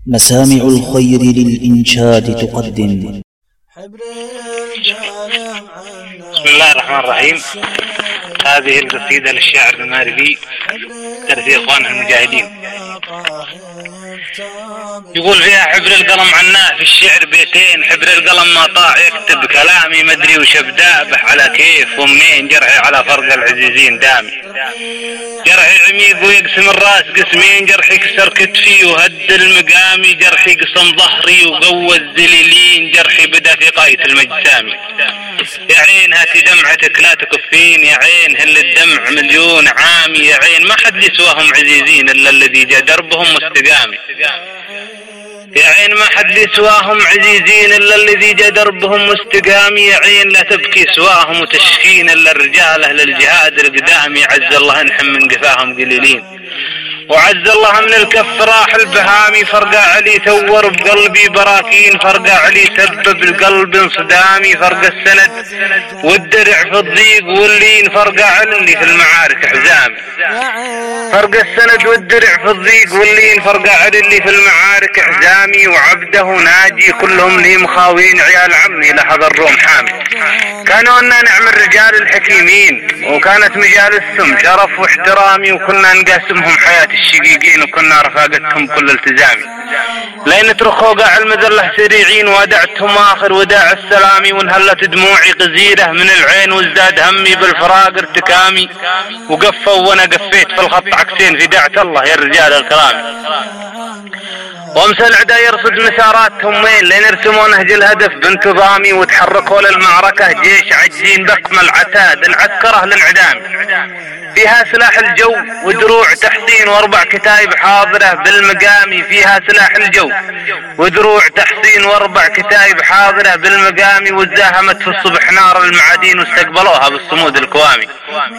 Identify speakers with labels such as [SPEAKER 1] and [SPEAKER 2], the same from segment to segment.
[SPEAKER 1] مسامع الخير للإنشاد تقدم.
[SPEAKER 2] بسم الله الرحمن الرحيم. هذه القصيدة للشاعر الماربي ترثي إخواننا المجاهدين. يقول فيها: حبر القلم عناه في الشعر بيتين، حبر القلم ما طاع يكتب كلامي، مدري وش ابدأ على كيف ومنين، جرحي على فرق العزيزين دامي، جرحي عميق ويقسم الراس قسمين، جرحي كسر كتفي وهد المقامي، جرحي قسم ظهري وقوى الذليلين، جرحي بدا في قاية المجسامي. يا عين هاتي دمعتك لا تكفين، يا عين هل الدمع مليون عامي، يا عين ما حد لسواهم عزيزين إلا الذي جاء دربهم مستقامي، يا عين ما حد لسواهم عزيزين إلا الذي جاء دربهم مستقامي، يا عين لا تبكي سواهم وتشكين إلا الرجال أهل الجهاد القدامي، عز الله انحم من قفاهم قليلين، وعز الله من الكف راح البهامي، فرقع علي ثور بقلبي براكين، فرقع علي سبب القلب انصدامي، فرق السند والدرع في الضيق واللين، فرقع علي في المعارك حزامي، فرق السند والدرع في الضيق واللين، فرقع علي في المعارك حزامي، وعبده ناجي كلهم لي مخاوين، عيال عمي لحظ الروم حامي، كانوا أننا نعم الرجال الحكيمين، وكانت مجالسهم شرف واحترامي، وكنا نقاسمهم حياة الشقيقين، وكنا رفاقتهم كل التزامي، لين ترخوا قاع المذلة سريعين، ودعتهم آخر وداع السلامي، وانهلت دموعي غزيرة من العين، وازداد همي بالفراق ارتكامي، وقفوا وانا قفيت في الخط عكسين في داعة الله يا الرجال الكرامي، وامسى العدا يرصد مساراتهم وين، لين يرسموا نهج الهدف بانتظامي، وتحركوا للمعركة جيش عجين بقم العتاد العسكرة الانعدامي، فيها سلاح الجو ودروع تحصين، واربع كتايب حاضرة بالمقامي، فيها سلاح الجو ودروع تحصين، واربع كتايب حاضرة بالمقامي، وتزاهمت في الصبح نار المعادين، واستقبلوها بالصمود الكوامي،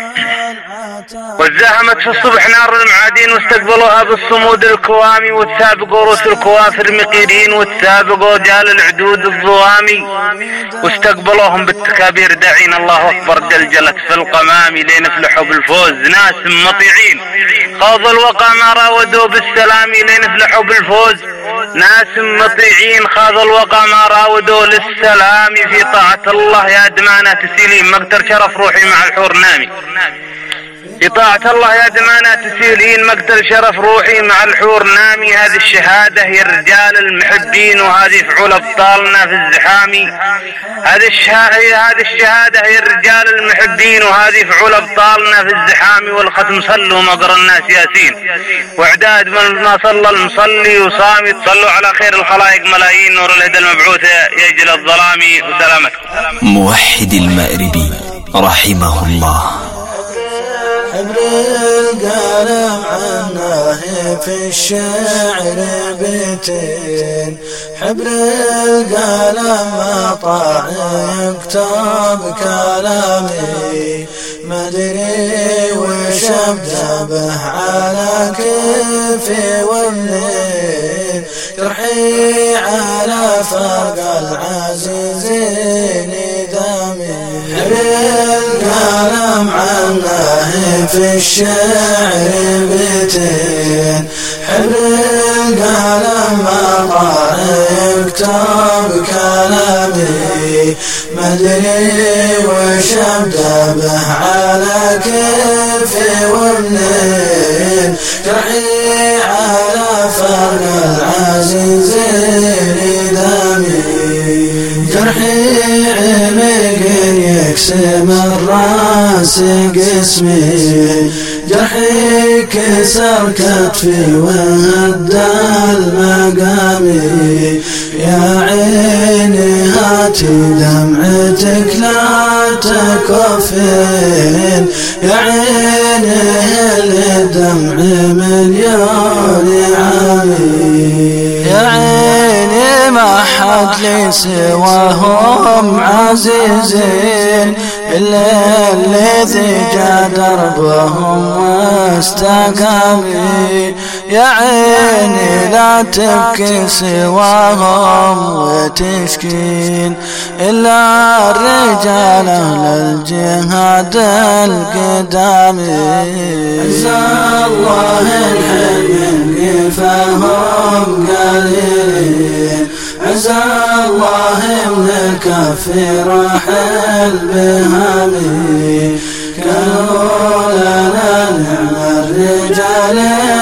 [SPEAKER 2] وتزاهمت في الصبح نار المعادين، واستقبلوها بالصمود الكوامي، وتسابقوا رؤوس الكوافر مقيرين، وتسابقوا رجال العدود الضوامي، واستقبلوهم بالتكابير داعين الله اكبر، جلجلت في القمام لين يفلحوا بالفوز ناس مطيعين، خاضوا الوقع ما راودوا بالسلام لين يفلحوا بالفوز ناس مطيعين، خاضوا الوقع ما راودوا للسلام، في طاعة الله يا دمانة تسيلين، مقدر شرف روحي مع الحور نامي، في طاعة الله يا دمانة تسيلين، مقتل شرف روحي مع الحور نامي، هذه الشهادة هي الرجال المحبين، وهذه فعول أبطالنا في الزحام، هذه الشهادة هي الرجال المحبين، وهذه فعول أبطالنا في الزحام، والختم صلوا مقر الناس ياسين، واعداد من ما صلى المصلي وصامي، صلوا على خير الخلائق ملايين، نور الهدى المبعوث يجل الظلام، وسلامتكم.
[SPEAKER 1] موحد المأربي رحمه الله.
[SPEAKER 3] حبر القلم عناه في الشعر بيتين، حبر القلم ما طاع يكتب كلامي، مدري وش ابدا به على كيفي والليل، جرحي على فرق العزيزين دامي، القلم عناه في الشعر بيتين، حبر القلم ما طاع يكتب كلامي، مدري وش ابدا به على كيفي والليل، جرحي على فرق العزيزين دامي، جرحي عميق يقسم الراس قسمي، جرحي كسر كتفي وهد المقامي، يا عيني هاتي دمعتك لا تكفين، يا عيني الدمع مليون عامي، يا عيني ما حد لي سواهم عزيزين إلا الذي جاء دربهم واستقامي، يا عيني لا تبكي سواهم وتشكين إلا الرجال أهل الجهاد القدامي. عسى الله الحين فهم قليلين، عسى الله من الكف رحل بهامي. كانوا لنا نعم الرجال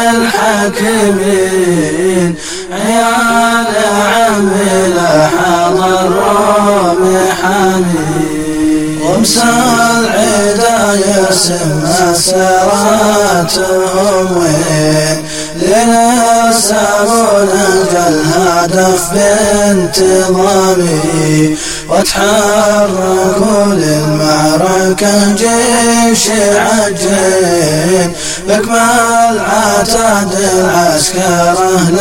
[SPEAKER 3] الحاكمين، عيال عمي لا حضر بحامي. وامسى العدا يسمى سراتهم وين لنسابون الهدف بانتظامي. وتحركوا للمعركة جيش عجين بكمال عتاد العسكر أهل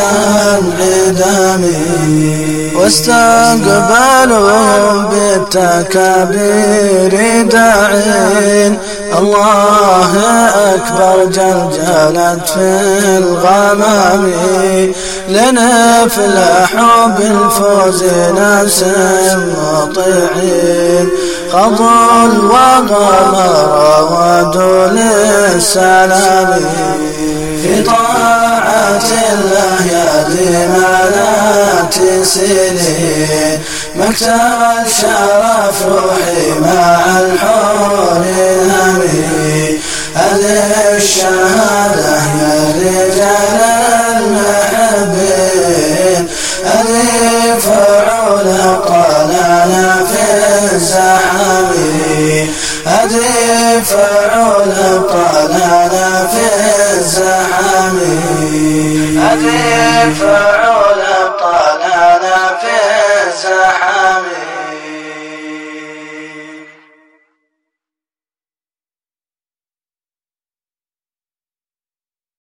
[SPEAKER 3] الانعدامي. واستقبلوا بالتكابير داعين الله أكبر جلجلت في الغمام. لنفلح بالفوز ناس مطيعين خضوا الوغمر ودوا للسلام. في طاعة الله يا ذمانات سنين مكتب شرف روحي مع الحور نامي. هذه الشهادة يا رجال المحبين، هذه فعول أبطالنا في الزحام، هذه فعول أبطالنا في الزحام، هذه